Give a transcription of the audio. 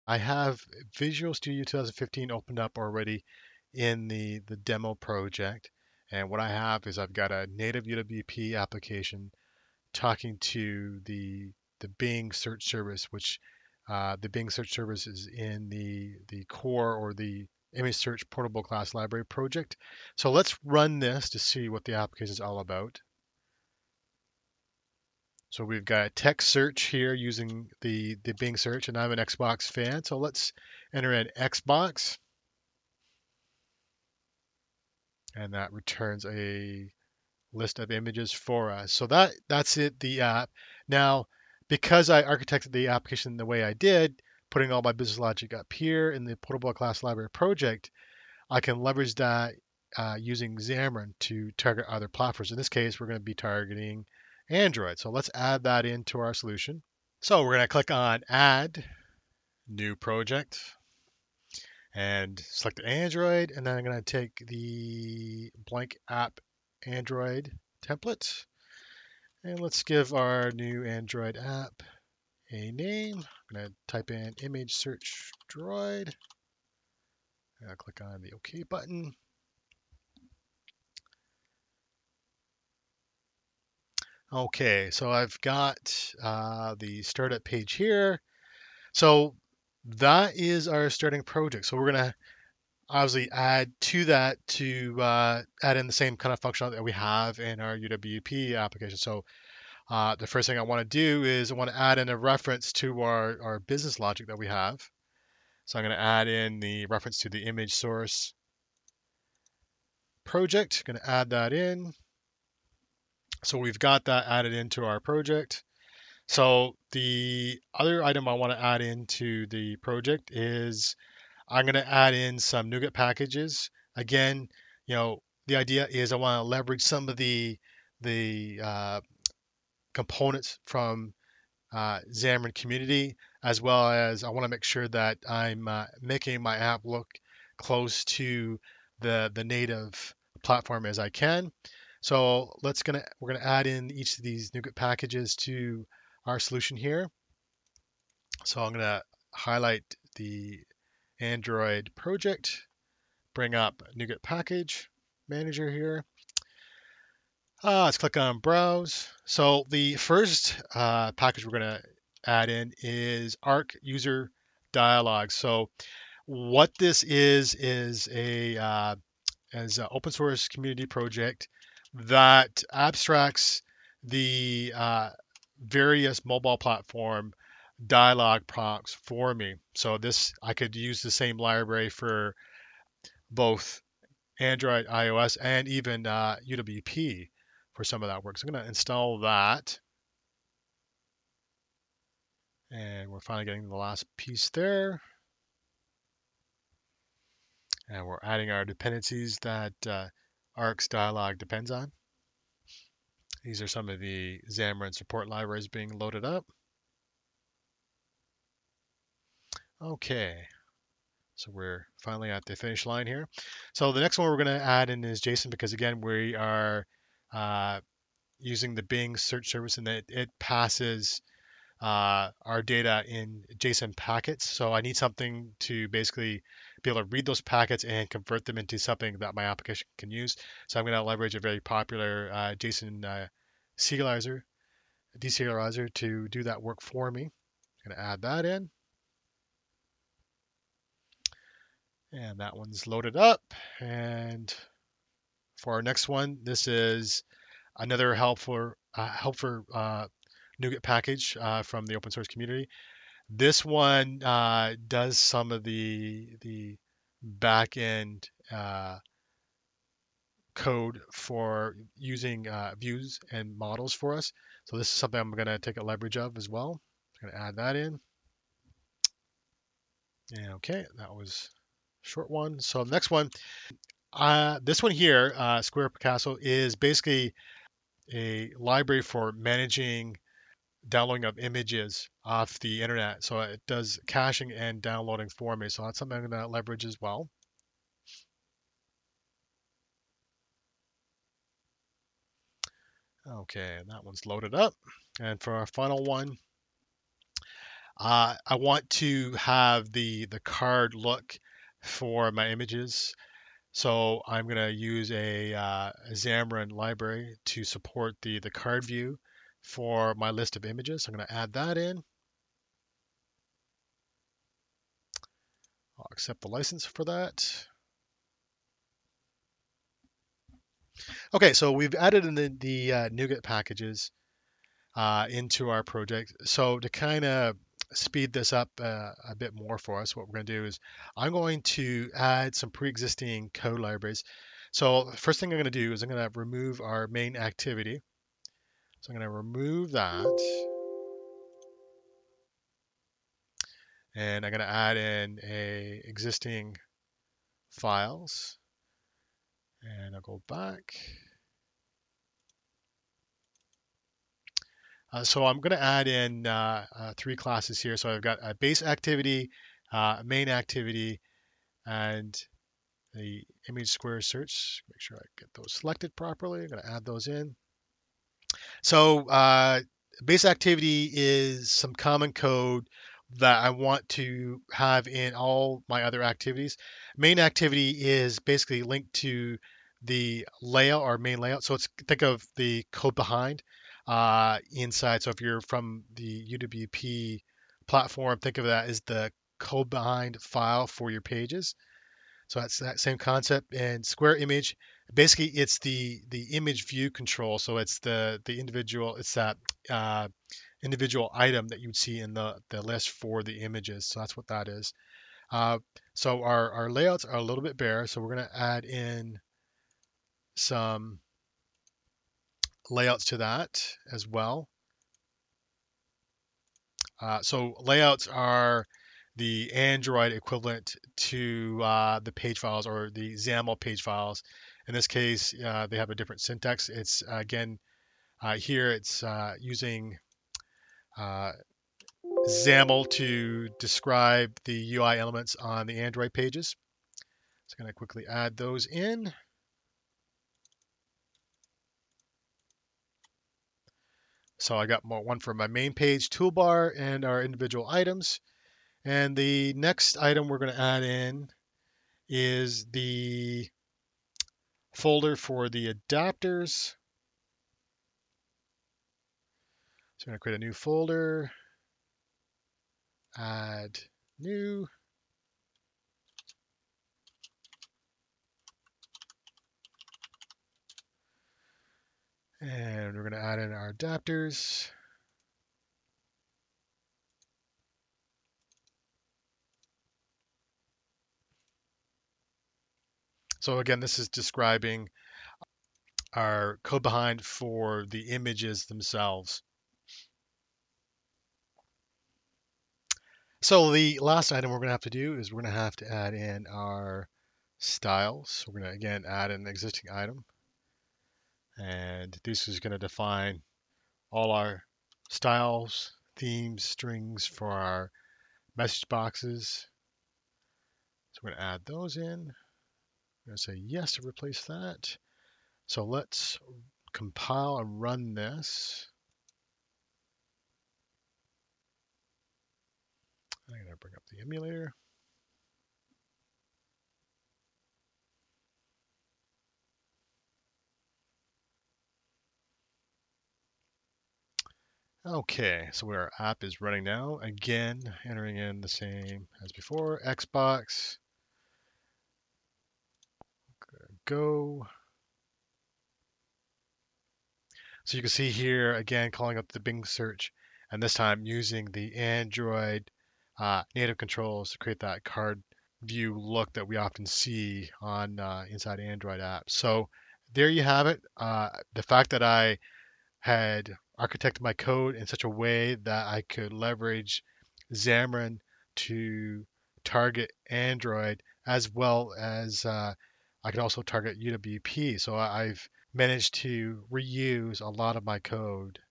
I have Visual Studio 2015 opened up already in the demo project. And what I have is I've got a native UWP application talking to the Bing search service, which the Bing search service is in the core or the image search portable class library project. So let's run this to see what the application is all about. So we've got text search here using the Bing search, and I'm an Xbox fan, so let's enter in Xbox, and that returns a list of images for us. So that's it, the app. Now, because I architected the application the way I did, putting all my business logic up here in the portable class library project, I can leverage that using Xamarin to target other platforms. In this case, we're going to be targeting Android. So let's add that into our solution. So we're going to click on Add, New Project, and select Android. And then I'm going to take the blank app Android template. And let's give our new Android app a name. I'm going to type in image search droid. I'll click on the OK button. Okay, so I've got the startup page here. So that is our starting project. So we're going to obviously add to that to add in the same kind of functionality that we have in our UWP application. So the first thing I want to do is I want to add in a reference to our business logic that we have. So I'm going to add in the reference to the image source project. I'm going to add that in. So we've got that added into our project. So the other item I want to add into the project is I'm going to add in some NuGet packages. Again, the idea is I want to leverage some of the components from Xamarin Community, as well as I want to make sure that I'm making my app look close to the native platform as I can. So we're gonna add in each of these NuGet packages to our solution here. So I'm gonna highlight the Android project, bring up NuGet package manager here. Let's click on browse. So the first package we're going to add in is Arc user dialog. So what this is as an open source community project that abstracts the various mobile platform dialog prompts for me. So this I could use the same library for both Android, iOS, and even UWP for some of that work. So I'm going to install that. And we're finally getting the last piece there. And we're adding our dependencies that Arc's dialog depends on. These are some of the Xamarin support libraries being loaded up. Okay, so we're finally at the finish line here. So the next one we're going to add in is JSON because again we are using the Bing search service and it passes our data in JSON packets. So I need something to basically be able to read those packets and convert them into something that my application can use. So I'm going to leverage a very popular JSON deserializer to do that work for me. I'm going to add that in. And that one's loaded up. And for our next one, this is another helpful NuGet package from the open source community. This one does some of the back end code for using views and models for us. So this is something I'm going to take a leverage of as well. I'm going to add that in. And okay, that was a short one. So next one, this one here, Square Picasso, is basically a library for managing downloading of images off the internet. So it does caching and downloading for me. So that's something I'm going to leverage as well. Okay, that one's loaded up. And for our final one, I want to have the card look for my images. So I'm going to use a Xamarin library to support the card view for my list of images. I'm going to add that in. I'll accept the license for that. Okay, so we've added in the NuGet packages into our project. So to kind of speed this up a bit more for us, what we're going to do is I'm going to add some pre-existing code libraries. So the first thing I'm going to do is I'm going to remove our main activity. So I'm going to remove that, and I'm going to add in a existing files, and I'll go back. So I'm going to add in three classes here. So I've got a base activity, main activity, and the image square search. Make sure I get those selected properly. I'm going to add those in. So base activity is some common code that I want to have in all my other activities. Main activity is basically linked to the layout or main layout. So it's think of the code behind inside. So if you're from the UWP platform, think of that as the code behind file for your pages. So that's that same concept. And square image, basically, it's the image view control. So it's the individual, it's that uh, individual item that you'd see in the list for the images. So that's what that is. So our layouts are a little bit bare. So we're going to add in some layouts to that as well. So layouts are the Android equivalent to the page files or the XAML page files. In this case, they have a different syntax. It's again here it's using uh, XAML to describe the UI elements on the Android pages. So I'm going to quickly add those in. So I got one for my main page toolbar and our individual items. And the next item we're going to add in is the folder for the adapters. So I'm going to create a new folder, add new, and we're going to add in our adapters. So again, this is describing our code behind for the images themselves. So the last item we're going to have to do is we're going to have to add in our styles. We're going to again add an existing item, and this is going to define all our styles, themes, strings for our message boxes. So we're going to add those in. I'm going to say yes to replace that. So let's compile and run this. I'm going to bring up the emulator. Okay, so our app is running now. Again, entering in the same as before, Xbox, go. So you can see here, again, calling up the Bing search, and this time using the Android native controls to create that card view look that we often see on inside Android apps. So there you have it. The fact that I had architected my code in such a way that I could leverage Xamarin to target Android as well as I could also target UWP. So I've managed to reuse a lot of my code